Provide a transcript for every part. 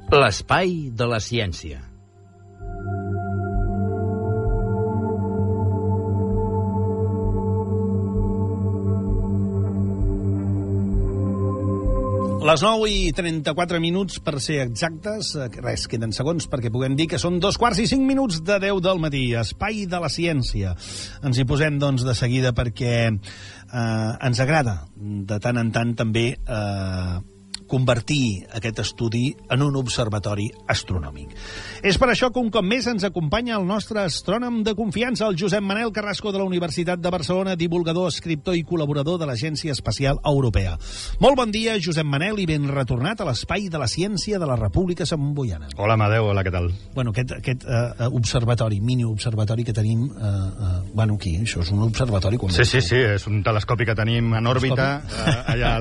L'espai de la ciència. Les 9:34 per ser exactes, res, queden segons perquè puguem dir que són 2:45 de 10 del matí. Espai de la ciència. Ens hi posem, doncs, de seguida perquè ens agrada de tant en tant també convertir aquest estudi en un observatori astronòmic. És per això que un cop més ens acompanya el nostre astrònom de confiança, el Josep Manel Carrasco de la Universitat de Barcelona, divulgador, escriptor i col·laborador de l'Agència Espacial Europea. Molt bon dia, Josep Manel, i ben retornat a l'Espai de la Ciència de la República Samboiana. Hola, Amadeu, hola, què tal? Bueno, aquest observatori, mini-observatori que tenim, aquí, això és un observatori... Sí, és un telescopi que tenim en òrbita, allà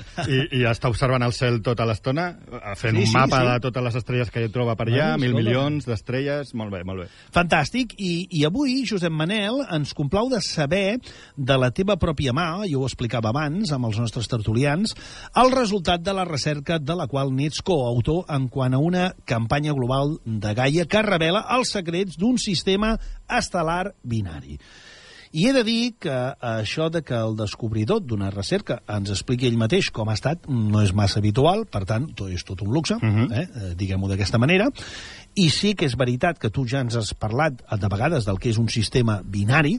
i està observant el cel tota l'estona, fent un mapa de totes les estrelles que hi troba per allà, 1.000 milions d'estrelles, molt bé, molt bé. Fantàstic, i avui, Josep Manel, ens complau de saber de la teva pròpia mà, jo ho explicava abans amb els nostres tertulians, el resultat de la recerca de la qual n'ets coautor en quant a una campanya global de Gaia que revela els secrets d'un sistema estel·lar binari. I he de dir que això de que el descobridor d'una recerca ens expliqui ell mateix com ha estat no és massa habitual, per tant, és tot un luxe, diguem-ho d'aquesta manera, i sí que és veritat que tu ja ens has parlat de vegades del que és un sistema binari,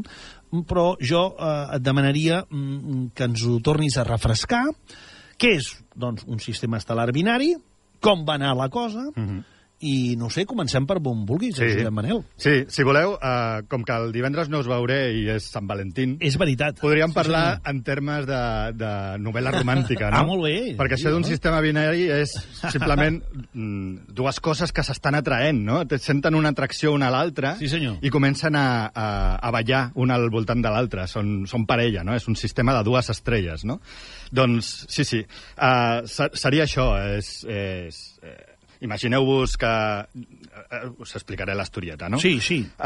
però jo et demanaria que ens ho tornis a refrescar. Què és, doncs, un sistema estel·lar binari? Com va anar la cosa? I, no sé, comencem per on vulguis, Josep Manel. Sí, si voleu, com que el divendres no us veuré i és Sant Valentín... És veritat. Podríem parlar en termes de novel·la romàntica, no? Molt bé. Perquè això d'un sistema binari és simplement dues coses que s'estan atraent, no? Senten una atracció una a l'altra i comencen a ballar una al voltant de l'altra. Són parella, no? És un sistema de dues estrelles, no? Doncs, sí. Seria això, imagineu-vos que... us explicaré l'historieta, no? Sí.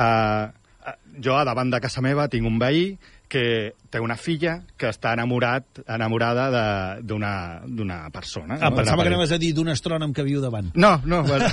Jo, a davant de casa meva, tinc un veí que té una filla que està enamorada d'una persona. Pensava que anaves a dir d'un astrònom que viu davant. No, bueno.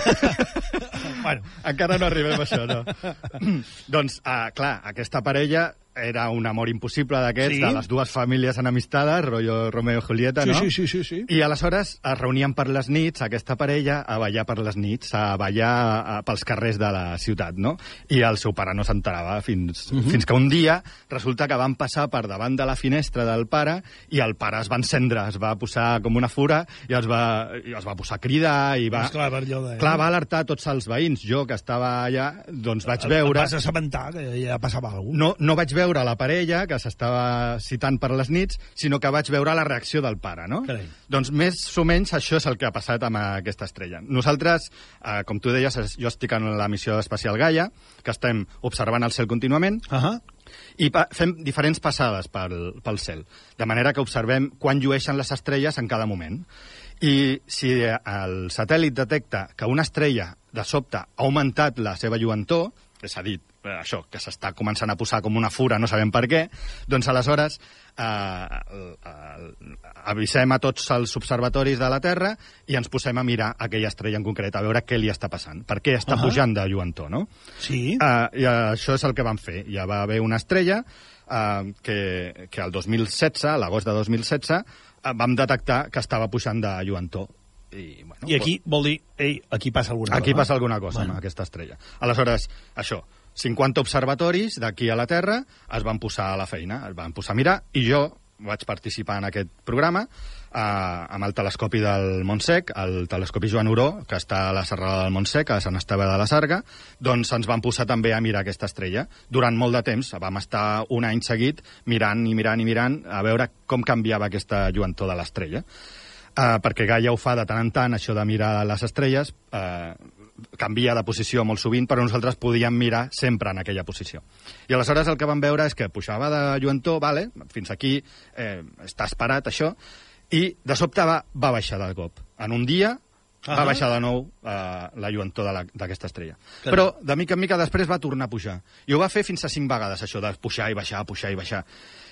Encara no arribem a això, no. Doncs, clar, aquesta parella era un amor impossible d'aquests, de les dues famílies enemistades, rotllo Romeo i Julieta, no? Sí. I aleshores es reunien per les nits, aquesta parella, a ballar per les nits, a ballar pels carrers de la ciutat, no? I el seu pare no s'enterava fins que un dia resulta que van passar per davant de la finestra del pare i el pare es va encendre, es va posar com una fura i es va posar a cridar i va... Clar, va alertar tots els veïns. Jo, que estava allà, doncs vaig veure... Vas assabentar que ja passava alguna cosa. No vaig veure la parella que s'estava citant per les nits, sinó que vaig veure la reacció del pare, no? Carai. Doncs més o menys això és el que ha passat amb aquesta estrella. Nosaltres, com tu deies, jo estic en la missió espacial Gaia, que estem observant el cel contínuament, i fem diferents passades pel cel, de manera que observem quan llueixen les estrelles en cada moment. I si el satèl·lit detecta que una estrella de sobte ha augmentat la seva lluentor, és a dir, això, que s'està començant a posar com una fura, no sabem per què, doncs aleshores avisem a tots els observatoris de la Terra i ens posem a mirar aquella estrella en concret, a veure què li està passant, per què està pujant de lluentor, no? Sí. I això és el que vam fer. Ja va haver una estrella que el 2016, a l'agost de 2016, vam detectar que estava pujant de lluentor. I aquí vol dir, aquí passa alguna cosa. Aquí passa alguna cosa amb aquesta estrella. Aleshores, això, 50 observatoris d'aquí a la Terra es van posar a la feina, es van posar a mirar, i jo vaig participar en aquest programa amb el telescopi del Montsec, el telescopi Joan Oró, que està a la serrada del Montsec, a Sant Esteve de la Sarga, doncs ens van posar també a mirar aquesta estrella. Durant molt de temps, vam estar un any seguit mirant a veure com canviava aquesta lluentor de l'estrella. Perquè Gaia ho fa de tant en tant, això de mirar les estrelles, canvia de posició molt sovint, però nosaltres podíem mirar sempre en aquella posició. I aleshores el que vam veure és que pujava de lluentor, fins aquí està esperat això, i de sobte va baixar de cop. En un dia va baixar de nou la lluentor d'aquesta estrella. Però de mica en mica després va tornar a pujar. I ho va fer fins a 5 vegades, això de pujar i baixar, pujar i baixar.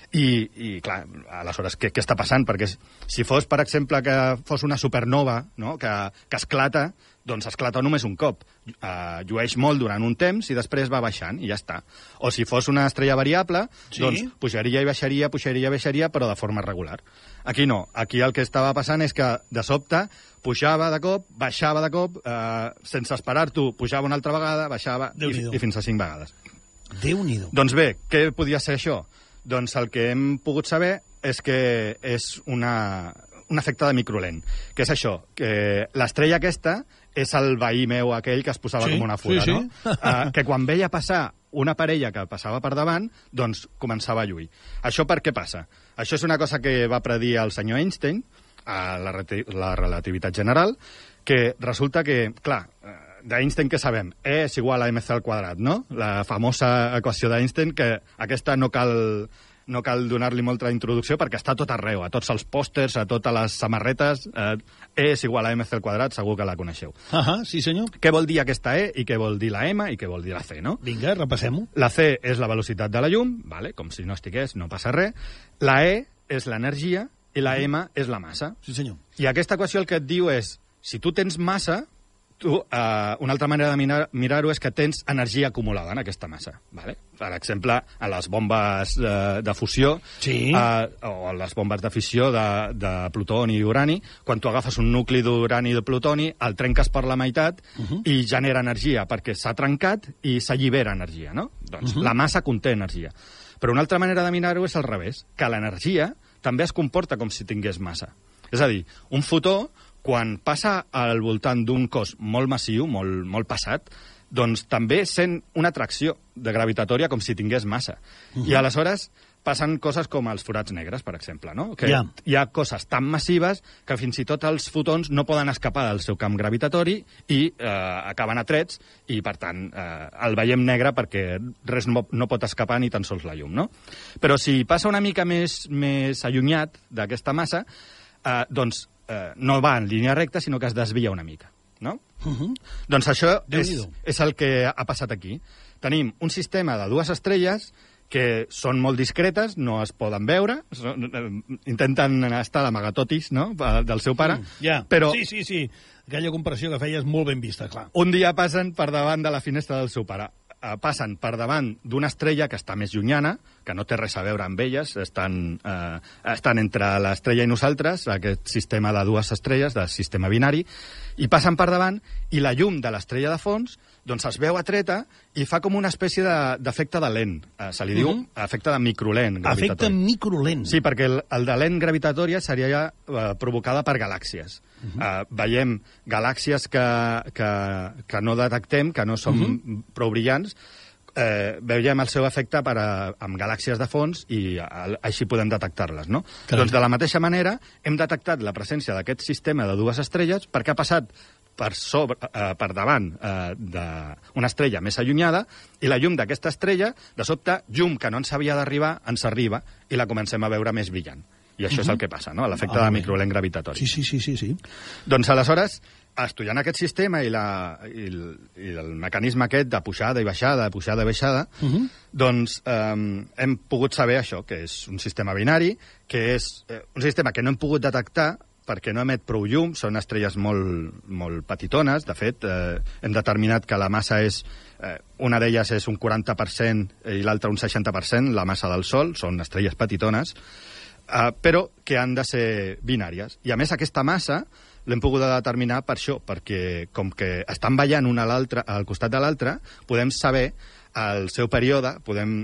I clar, aleshores, què està passant? Perquè si fos, per exemple, que fos una supernova, no?, que esclata, doncs esclata només un cop. Llueix molt durant un temps i després va baixant, i ja està. O si fos una estrella variable, doncs pujaria i baixaria, però de forma regular. Aquí no. Aquí el que estava passant és que, de sobte, pujava de cop, baixava de cop, sense esperar-t'ho, pujava una altra vegada, baixava, i fins a 5 vegades. Déu-n'hi-do. Doncs bé, què podia ser això? Doncs el que hem pogut saber és que és un efecte de microlent. Què és això? Que l'estrella aquesta és el veí meu aquell que es posava com una fura, no? Que quan veia passar una parella que passava per davant, doncs començava a lluir. Això per què passa? Això és una cosa que va predir el senyor Einstein, a la relativitat general, que resulta que, clar, d'Einstein què sabem? E és igual a mc al quadrat, no? La famosa equació d'Einstein, que aquesta no cal donar-li molta introducció perquè està a tot arreu, a tots els pòsters, a totes les samarretes. E és igual a mc al quadrat, segur que la coneixeu. Sí, senyor. Què vol dir aquesta E, i què vol dir la M, i què vol dir la C, no? Vinga, repassem-ho. La C és la velocitat de la llum, vale? Com si no estigués, no passa res. La E és l'energia, i la M és la massa. Sí, senyor. I aquesta equació el que et diu és, si tu tens massa, una altra manera de mirar-ho és que tens energia acumulada en aquesta massa. Vale? Per exemple, a les bombes de fusió o a les bombes de fissió de plutoni i urani, quan tu agafes un nucli d'urani i de plutoni, el trenques per la meitat i genera energia, perquè s'ha trencat i s'allibera energia, no? Doncs la massa conté energia. Però una altra manera de mirar-ho és al revés, que l'energia també es comporta com si tingués massa. És a dir, un fotó, quan passa al voltant d'un cos molt massiu, molt pesat, doncs també sent una atracció de gravitatòria com si tingués massa. I aleshores passen coses com els forats negres, per exemple, no? Que hi ha coses tan massives que fins i tot els fotons no poden escapar del seu camp gravitatori i acaben atrets i, per tant, el veiem negre perquè res no pot escapar ni tan sols la llum, no? Però si passa una mica més allunyat d'aquesta massa, doncs no va en línia recta, sinó que es desvia una mica, no? Doncs això és el que ha passat aquí. Tenim un sistema de dues estrelles que són molt discretes, no es poden veure, intenten estar a l'amagatotis, no?, del seu pare, però... Sí, aquella comparació que feies molt ben vista, clar. Un dia passen per davant de la finestra del seu pare. Passen per davant d'una estrella que està més llunyana, que no té res a veure amb elles, estan entre l'estrella i nosaltres, aquest sistema de dues estrelles, del sistema binari, i passen per davant, i la llum de l'estrella de fons doncs es veu atreta i fa com una espècie d'efecte de lent. Se li diu efecte de microlent gravitatori. Efecte microlent. Sí, perquè el de lent gravitòria seria provocada per galàxies. Veiem galàxies que no detectem, que no són prou brillants, veiem el seu efecte amb galàxies de fons i així podem detectar-les, no? Doncs de la mateixa manera hem detectat la presència d'aquest sistema de dues estrelles perquè ha passat per davant d'una estrella més allunyada i la llum d'aquesta estrella, de sobte, llum que no ens havia d'arribar, ens arriba i la comencem a veure més brillant. I això és el que passa, no? L'efecte de microlent gravitatori. Sí. Doncs aleshores, estudiant aquest sistema i el mecanisme aquest de pujada i baixada, doncs hem pogut saber això, que és un sistema binari, que és un sistema que no hem pogut detectar perquè no emet prou llum, són estrelles molt petitones. De fet, hem determinat que la massa és... una d'elles és un 40% i l'altra un 60%, la massa del Sol, són estrelles petitones, però que han de ser binàries. I, a més, aquesta massa l'hem pogut determinar per això, perquè com que estan ballant una a l'altra, al costat de l'altra, podem saber el seu període, podem...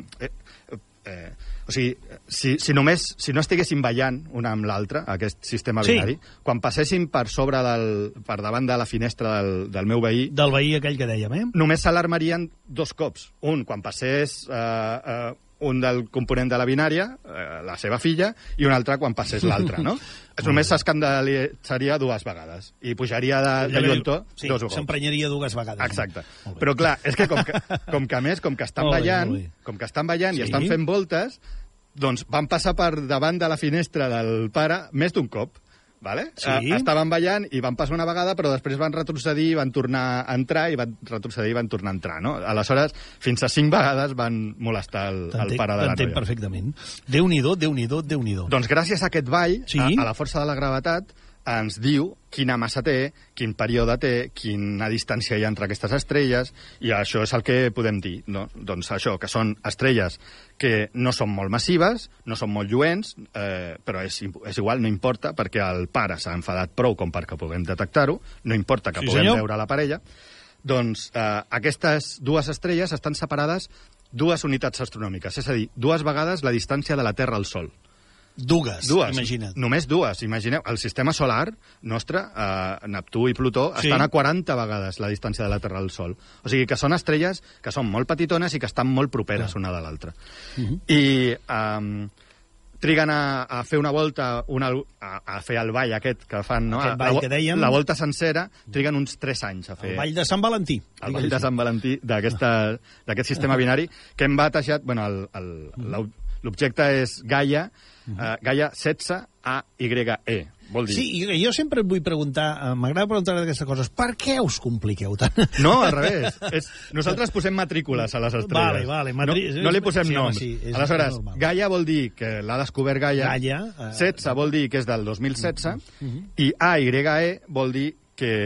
o sigui, si no estiguéssim ballant una amb l'altra, aquest sistema binari, quan passéssim per davant de la finestra del meu veí... Del veí aquell que dèiem, només s'alarmarien 2 cops. Un, quan passés un del component de la binària, la seva filla, i un altre quan passés l'altre, no? Només s'escandalitzaria 2 vegades i pujaria de lluentor 2 cops. S'emprenyaria 2 vegades. Exacte. Però clar, és que com que estan ballant i estan fent voltes, doncs van passar per davant de la finestra del pare més d'un cop. Vale? Sí. Estaven ballant i van passar una vegada, però després van retrocedir, van tornar a entrar, i van retrocedir i van tornar a entrar, no? Aleshores, fins a 5 vegades van molestar el pare de la noia. T'entenc perfectament. Déu-n'hi-do, Déu-n'hi-do, Déu-n'hi-do. Doncs gràcies a aquest ball, Sí. a la força de la gravetat, ens diu quina massa té, quin període té, quina distància hi ha entre aquestes estrelles, i això és el que podem dir, no? Doncs això, que són estrelles que no són molt massives, no són molt lluents, però és igual, no importa, perquè el pare s'ha enfadat prou com perquè puguem detectar-ho, no importa que puguem veure la parella. Doncs aquestes dues estrelles estan separades 2 unitats astronòmiques, és a dir, 2 vegades la distància de la Terra al Sol. Dues, imagina't. Només 2, imagineu. El sistema solar nostre, Neptú i Plutó, estan a 40 vegades la distància de la Terra al Sol. O sigui que són estrelles que són molt petitones i que estan molt properes una de l'altra. I triguen a fer una volta, a fer el ball aquest que fan, no? Aquest ball que dèiem. La volta sencera, triguen uns 3 anys a fer. El ball de Sant Valentí. El ball de Sant Valentí d'aquest sistema binari que hem batejat... Bueno, l'objecte és Gaia, Gaia 16AYE. Vol dir... Sí, jo sempre et vull preguntar, m'agrada preguntar aquestes coses, per què us compliqueu tant? No, al revés. Nosaltres posem matrícules a les estrelles. Vale. No li posem noms. Sí, aleshores, Gaia vol dir que l'ha descobert Gaia. 16 vol dir que és del 2016, i AYE vol dir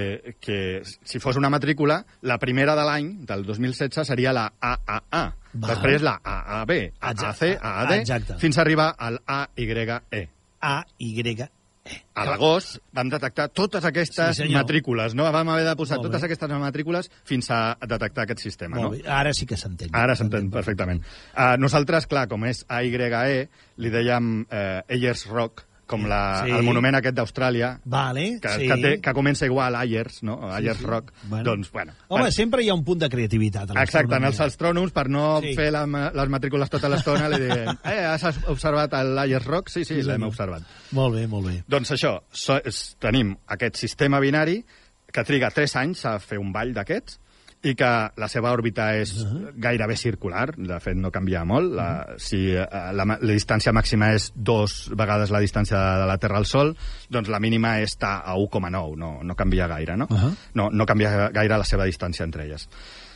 que si fos una matrícula, la primera de l'any, del 2016, seria la AAA. Després la AAB, AAC, AAD, fins a arribar al AYE. AYE. A l'agost vam detectar totes aquestes matrícules, no? Vam haver de posar totes aquestes matrícules fins a detectar aquest sistema, no? Ara sí que s'entén. Ara s'entén perfectament. Nosaltres, clar, com és AYE, li dèiem Ayers Rock, com el monument aquest d'Austràlia, que comença igual, Ayers, no? Ayers Rock. Doncs, bueno. Home, sempre hi ha un punt de creativitat. Exacte, en els astrònoms, per no fer les matrícules tota l'estona, li diem, has observat l'Ayers Rock? Sí, l'hem observat. Molt bé, molt bé. Doncs això, tenim aquest sistema binari que triga 3 anys a fer un ball d'aquests, i que la seva òrbita és gairebé circular, de fet no canvia molt. Si la distància màxima és 2 vegades la distància de la Terra al Sol, doncs la mínima està a 1,9, no canvia gaire, no? No canvia gaire la seva distància entre elles.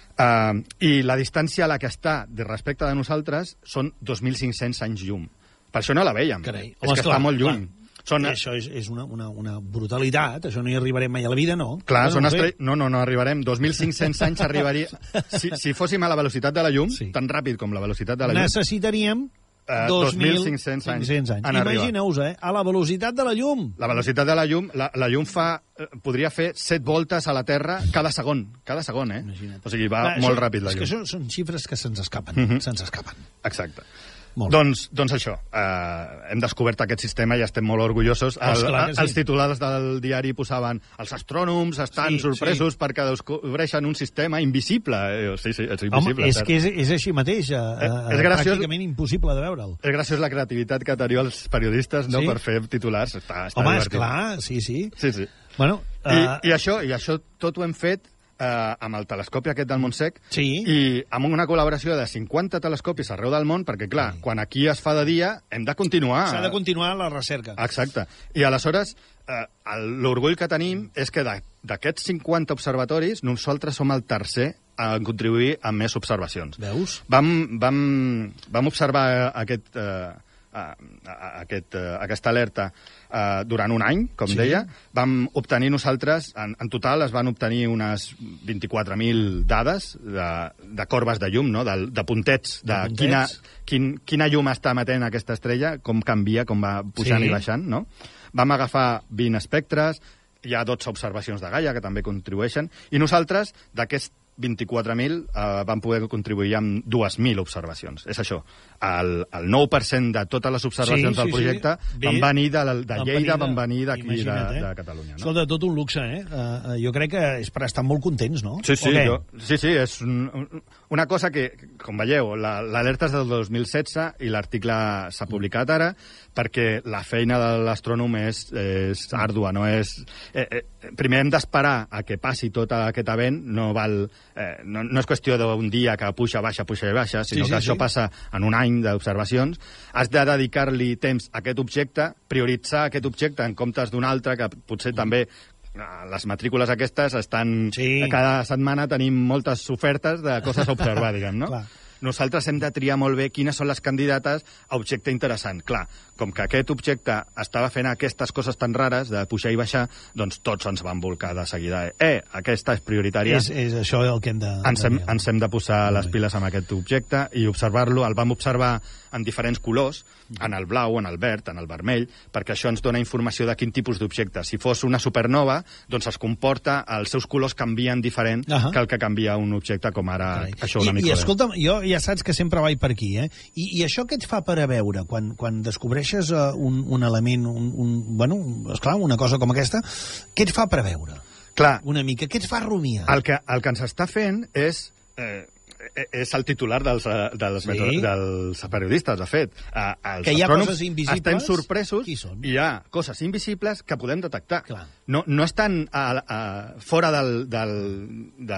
I la distància a la que està respecte de nosaltres són 2.500 anys llum. Per això no la vèiem. És que està molt lluny. Això és una brutalitat, això no hi arribarem mai a la vida, no? Clar, no arribarem. 2.500 anys arribaria... Si fóssim a la velocitat de la llum, tan ràpid com la velocitat de la llum... Necessitaríem 2.500 anys. Imagineu-vos, a la velocitat de la llum. La velocitat de la llum, la llum podria fer 7 voltes a la Terra cada segon, O sigui, va molt ràpid la llum. És que són xifres que se'ns escapen, Exacte. Doncs això, hem descobert aquest sistema i estem molt orgullosos. Els titulars del diari posaven els astrònoms estan sorpresos perquè descobreixen un sistema invisible. Sí, és invisible. Home, és que és així mateix, pràcticament impossible de veure'l. És graciós la creativitat que teniu els periodistes per fer titulars. Home, esclar, sí. I això tot ho hem fet amb el telescopi aquest del Montsec i amb una col·laboració de 50 telescopis arreu del món, perquè, clar, quan aquí es fa de dia, hem de continuar. S'ha de continuar la recerca. Exacte. I aleshores, l'orgull que tenim és que d'aquests 50 observatoris, nosaltres som el tercer a contribuir amb més observacions. Veus? Vam observar aquesta alerta durant un any, com deia. Vam obtenir nosaltres, en total es van obtenir unes 24.000 dades de corbes de llum, de puntets, de quina llum està emetent aquesta estrella, com canvia, com va pujant i baixant, no? Vam agafar 20 espectres, hi ha 12 observacions de Gaia, que també contribueixen, i nosaltres, d'aquests 24.000 van poder contribuir amb 2.000 observacions. És això. El 9% de totes les observacions del projecte van venir de Lleida, van venir d'aquí, de Catalunya. Escolta, tot un luxe, Jo crec que és per estar molt contents, no? Sí, és una cosa que, com veieu, l'alerta és del 2016 i l'article s'ha publicat ara, perquè la feina de l'astrònom és ardua, no és... Primer hem d'esperar a que passi tot aquest event, no val no és qüestió d'un dia que puja, baixa, sinó que això passa en un any d'observacions. Has de dedicar-li temps a aquest objecte, prioritzar aquest objecte en comptes d'un altre, que potser també les matrícules aquestes estan... Cada setmana tenim moltes ofertes de coses a observar, diguem, no? Clar. Nosaltres hem de triar molt bé quines són les candidates a objecte interessant. Clar, com que aquest objecte estava fent aquestes coses tan rares de pujar i baixar, doncs tots ens van volcar de seguida. Aquesta és prioritària. És això el que hem de... Ens hem de posar les piles amb aquest objecte i observar-lo. El vam observar en diferents colors, en el blau, en el verd, en el vermell, perquè això ens dona informació de quin tipus d'objecte. Si fos una supernova, doncs es comporta, els seus colors canvien diferent que el que canvia un objecte com ara això una microdeu. I escolta'm, jo ja saps que sempre vaig per aquí, I això què et fa per a veure quan descobreixes un element, esclar, una cosa com aquesta, què et fa per a veure? Clar. Una mica, què et fa rumiar? El que ens està fent és el titular dels periodistes, de fet. Que hi ha coses invisibles. Estem sorpresos. Qui són? Hi ha coses invisibles que podem detectar. Clar. No estan fora de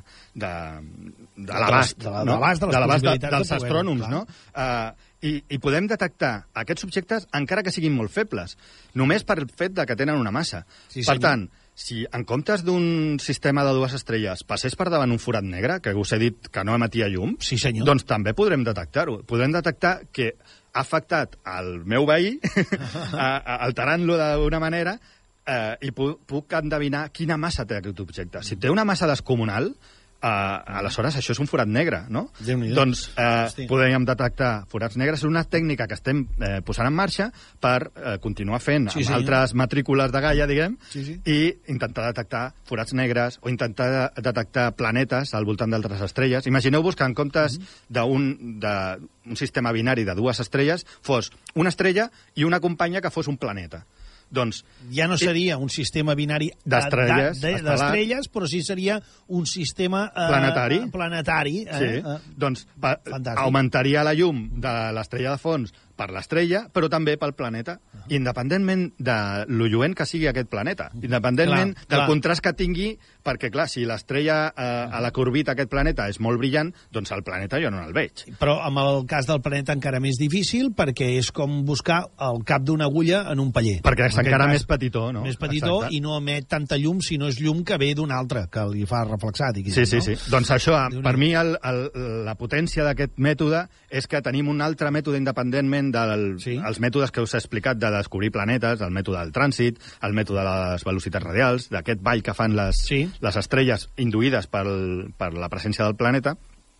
l'abast dels astrònoms, no? I podem detectar aquests objectes encara que siguin molt febles, només per el fet que tenen una massa. Per tant, si en comptes d'un sistema de dues estrelles passés per davant un forat negre, que us he dit que no emetia llum, doncs també podrem detectar-ho. Podrem detectar que ha afectat el meu veí, alterant-lo d'una manera, i puc endevinar quina massa té aquest objecte. Si té una massa descomunal, aleshores això és un forat negre, no? Doncs podríem detectar forats negres. És una tècnica que estem posant en marxa per continuar fent amb altres matrícules de Gaia, diguem, i intentar detectar forats negres o intentar detectar planetes al voltant d'altres estrelles. Imagineu-vos que en comptes d'un sistema binari de dues estrelles fos una estrella i una companya que fos un planeta. Doncs ja no seria un sistema binari d'estrelles, però sí seria un sistema planetari. Doncs augmentaria la llum de l'estrella de fons per l'estrella, però també pel planeta, independentment de lo lluent que sigui aquest planeta, independentment del contrast que tingui, perquè, clar, si l'estrella a la corbita aquest planeta és molt brillant, doncs el planeta jo no el veig. Però amb el cas del planeta encara més difícil, perquè és com buscar el cap d'una agulla en un paller. Perquè és encara més petitó, no? Més petitó i no emet tanta llum, si no és llum que ve d'un altre, que li fa reflexar, diguéssim. Sí. Doncs això, per mi, la potència d'aquest mètode és que tenim un altre mètode independentment dels mètodes que us he explicat de descobrir planetes, el mètode del trànsit, el mètode de les velocitats radials, d'aquest ball que fan les estrelles induïdes per la presència del planeta,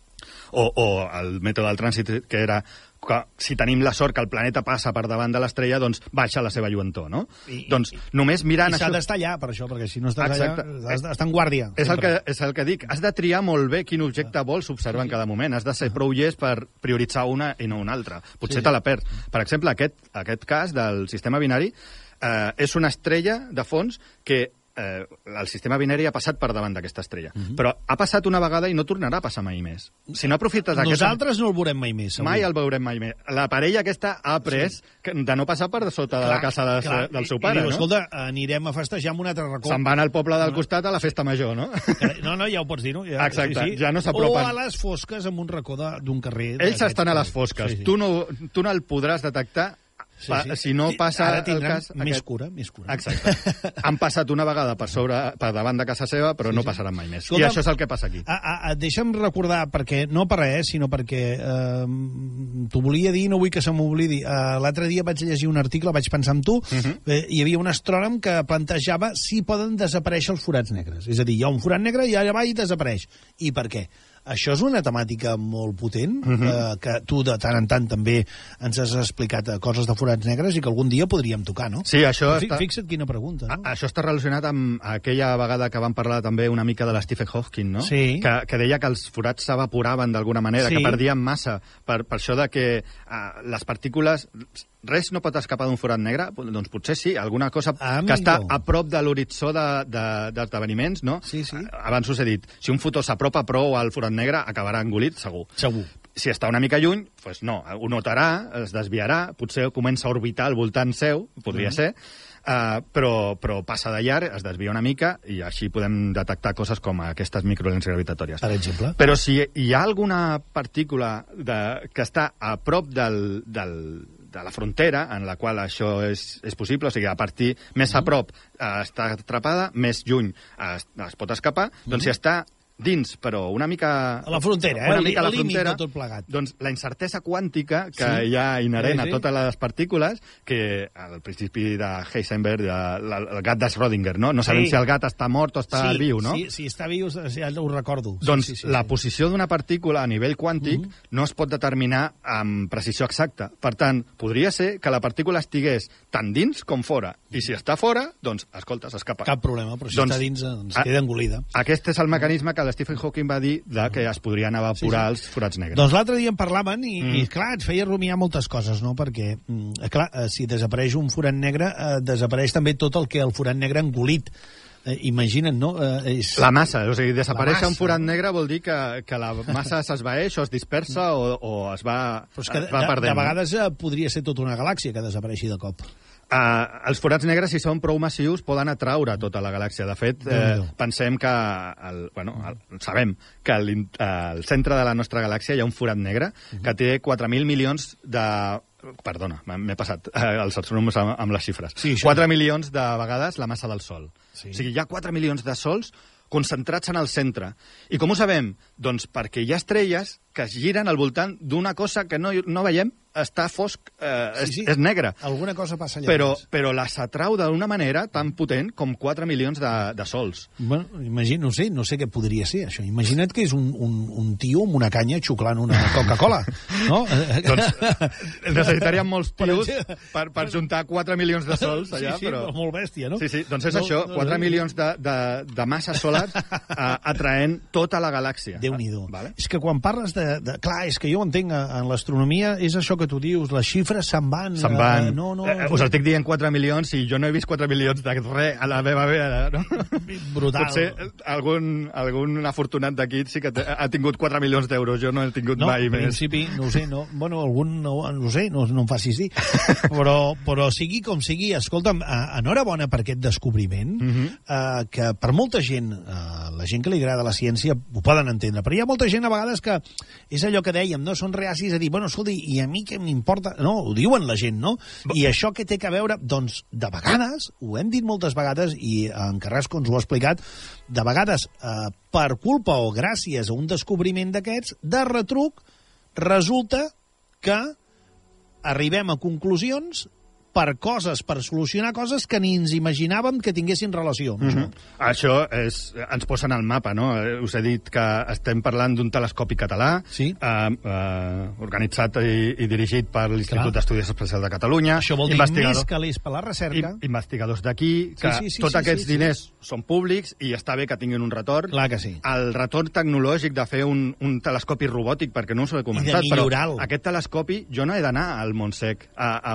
o el mètode del trànsit, que era que si tenim la sort que el planeta passa per davant de l'estrella, doncs baixa la seva lluentor, no? Doncs només mirant això... I s'ha d'estar allà, per això, perquè si no estàs allà, has d'estar en guàrdia. És el que dic. Has de triar molt bé quin objecte vols observar en cada moment. Has de ser prou llest per prioritzar una i no una altra. Potser te la perds. Per exemple, aquest cas del sistema binari és una estrella de fons que el sistema binari ha passat per davant d'aquesta estrella. Però ha passat una vegada i no tornarà a passar mai més. Si no aprofites Nosaltres no el veurem mai més. Mai el veurem mai més. La parella aquesta ha après de no passar per sota de la casa del seu pare, no? Escolta, anirem a festejar amb un altre racó. Se'n van al poble del costat a la festa major, no? No, ja ho pots dir, no? Exacte, ja no s'apropen. O a les fosques, en un racó d'un carrer. Ells estan a les fosques. Tu no el podràs detectar si no passa el cas... Més cura. Exacte. Han passat una vegada per davant de casa seva, però no passaran mai més. I això és el que passa aquí. Deixa'm recordar, perquè no per res, sinó perquè t'ho volia dir, no vull que se m'oblidi. L'altre dia vaig llegir un article, vaig pensar en tu, hi havia un astrònom que plantejava si poden desaparèixer els forats negres. És a dir, hi ha un forat negre i allà va i desapareix. I per què? Això és una temàtica molt potent, que tu de tant en tant també ens has explicat coses de forats negres i que algun dia podríem tocar, no? Sí, això Fixa't quina pregunta, no? Això està relacionat amb aquella vegada que vam parlar també una mica de l'Stephen Hawking, no? Sí. Que deia que els forats s'evaporaven d'alguna manera, que perdien massa, per això de que les partícules... Res no pot escapar d'un forat negre? Doncs potser sí, alguna cosa que està a prop de l'horitzó d'esdeveniments, no? Sí. Abans us he dit, si un fotó s'apropa prou al forat negre, acabarà engolit, segur. Si està una mica lluny, doncs no, ho notarà, es desviarà, potser comença a orbitar al voltant seu, podria ser, però passa de llarg, es desvia una mica i així podem detectar coses com aquestes microlents gravitatòries. Per exemple. Però si hi ha alguna partícula que està a prop de la frontera en la qual això és possible, o sigui, a partir més a prop està atrapada, més lluny es pot escapar, doncs si està dins, però una mica... A la frontera, una mica a la límit frontera, de tot plegat. doncs la incertesa quàntica que hi ha inherent a totes les partícules, que al principi de Heisenberg, el gat de Schrödinger, no? No sabem si el gat està mort o està viu, no? Sí, està viu, ja ho recordo. Doncs la posició d'una partícula a nivell quàntic no es pot determinar amb precisió exacta. Per tant, podria ser que la partícula estigués tant dins com fora. I si està fora, doncs, escolta, s'escapa. Cap problema, però si està dins ens queda engolida. Aquest és el mecanisme que Stephen Hawking va dir que es podrien evaporar els forats negres. Doncs l'altre dia en parlaven i clar, ens feia rumiar moltes coses, no? Perquè, clar, si desapareix un forat negre, desapareix també tot el que el forat negre ha engolit. Imagina't, no? La massa, o sigui, desaparèixer un forat negre vol dir que la massa s'esvaeix o es dispersa o es va perdent. De vegades podria ser tota una galàxia que desapareixi de cop. Els forats negres, si són prou massius, poden atraure tota la galàxia. De fet, pensem que... sabem que al centre de la nostra galàxia hi ha un forat negre que té 4.000 milions de... Perdona, m'he passat els astrònoms amb les xifres. 4 milions de vegades la massa del Sol. O sigui, hi ha 4 milions de sols concentrats en el centre. I com ho sabem? Doncs perquè hi ha estrelles que es giren al voltant d'una cosa que no veiem, està fosc, és negre. Alguna cosa passa allà. Però les atrau d'una manera tan potent com 4 milions de sols. Bueno, no sé què podria ser, això. Imagina't que és un tio amb una canya xuclant una Coca-Cola, no? Doncs necessitaríem molts tios per juntar 4 milions de sols allà, però... molt bèstia, no? Sí, doncs és això, 4 milions de masses solars atraent tota la galàxia. Déu-n'hi-do. És que quan parles de... Clar, és que jo entenc, en l'astronomia és això que tu dius, les xifres se'n van. Se'n van. Us estic dient 4 milions i jo no he vist 4 milions de res a la meva vida, no? Brutal. Potser algun afortunat d'aquí sí que ha tingut 4 milions d'euros, jo no he tingut mai més. No, en principi, no ho sé, no. Bueno, algun, no ho sé, no em facis dir. Però sigui com sigui, escolta'm, enhorabona per aquest descobriment, que per molta gent, la gent que li agrada la ciència, ho poden entendre, però hi ha molta gent a vegades que és allò que dèiem, no? Són reacis a dir, bueno, escolta, i a mi què m'importa? No, ho diuen la gent, no? I això què té que veure? Doncs, de vegades, ho hem dit moltes vegades, i en Carrasco ens ho ha explicat, de vegades, per culpa o gràcies a un descobriment d'aquests, de retruc, resulta que arribem a conclusions per solucionar coses que ni ens imaginàvem que tinguessin relació. Això ens posa en el mapa, no? Us he dit que estem parlant d'un telescopi català, organitzat i dirigit per l'Institut d'Estudis Espacials de Catalunya. Això vol dir més calés per la recerca. Investigadors d'aquí, que tots aquests diners són públics i està bé que tinguin un retorn. Clar que sí. El retorn tecnològic de fer un telescopi robòtic, perquè no us ho he comentat, però aquest telescopi jo no he d'anar al Montsec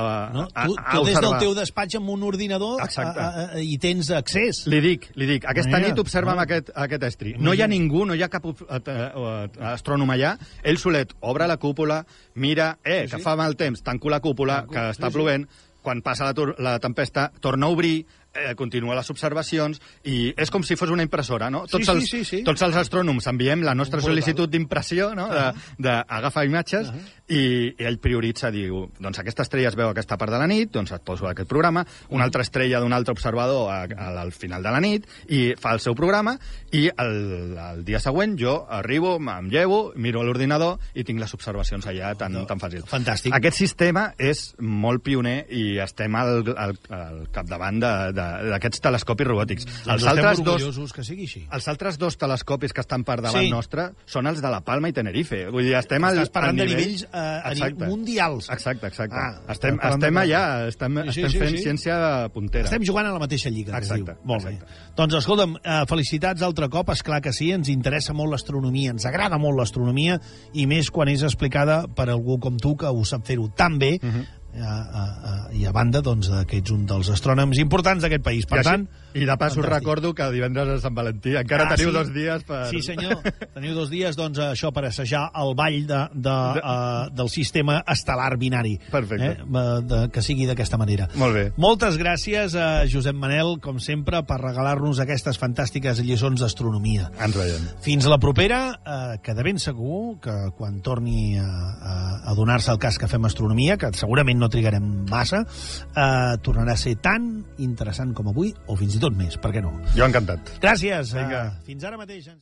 Tu des del teu despatx amb un ordinador i tens accés. Li dic, aquesta nit observa'm aquest estri. No hi ha ningú, no hi ha cap astrònom allà. Ell solet obre la cúpula, mira, que fa mal temps, tanco la cúpula, que està plovent, quan passa la tempesta, torna a obrir, continua les observacions, i és com si fos una impressora, no? Tots els astrònoms enviem la nostra sol·licitud d'impressió, no? D'agafar imatges, i ell prioritza, diu, doncs aquesta estrella es veu a aquesta part de la nit, doncs et poso aquest programa, una altra estrella d'un altre observador al final de la nit, i fa el seu programa, i el dia següent jo arribo, em llevo, miro a l'ordinador i tinc les observacions allà tan fàcil. Fantàstic. Aquest sistema és molt pioner i estem al capdavant d'aquests telescopis robòtics. Estem orgullosos que sigui així. Els altres dos telescopis que estan per davant nostre són els de la Palma i Tenerife. Vull dir, estem Estàs parlant de nivells mundials. Exacte. Estem allà, estem fent ciència puntera. Estem jugant a la mateixa lliga. Exacte. Molt bé. Doncs escolta'm, felicitats altre cop, esclar que sí, ens interessa molt l'astronomia, ens agrada molt l'astronomia, i més quan és explicada per algú com tu, que ho sap fer-ho tan bé, i a banda, doncs, que ets un dels astrònoms importants d'aquest país. Per tant, I de pas us Fantàstic. recordo que divendres és Sant Valentí. Encara teniu 2 dies per... Sí, senyor. Teniu 2 dies, doncs, això per assajar el ball del sistema estel·lar binari. Perfecte. Que sigui d'aquesta manera. Molt bé. Moltes gràcies a Josep Manel, com sempre, per regalar-nos aquestes fantàstiques lliçons d'astronomia. Ens veiem. Fins la propera, que de ben segur que quan torni a donar-se el cas que fem astronomia, que segurament no trigarem massa, tornarà a ser tan interessant com avui, o fins i tot més, per què no? Jo encantat. Gràcies. Vinga. Fins ara mateix.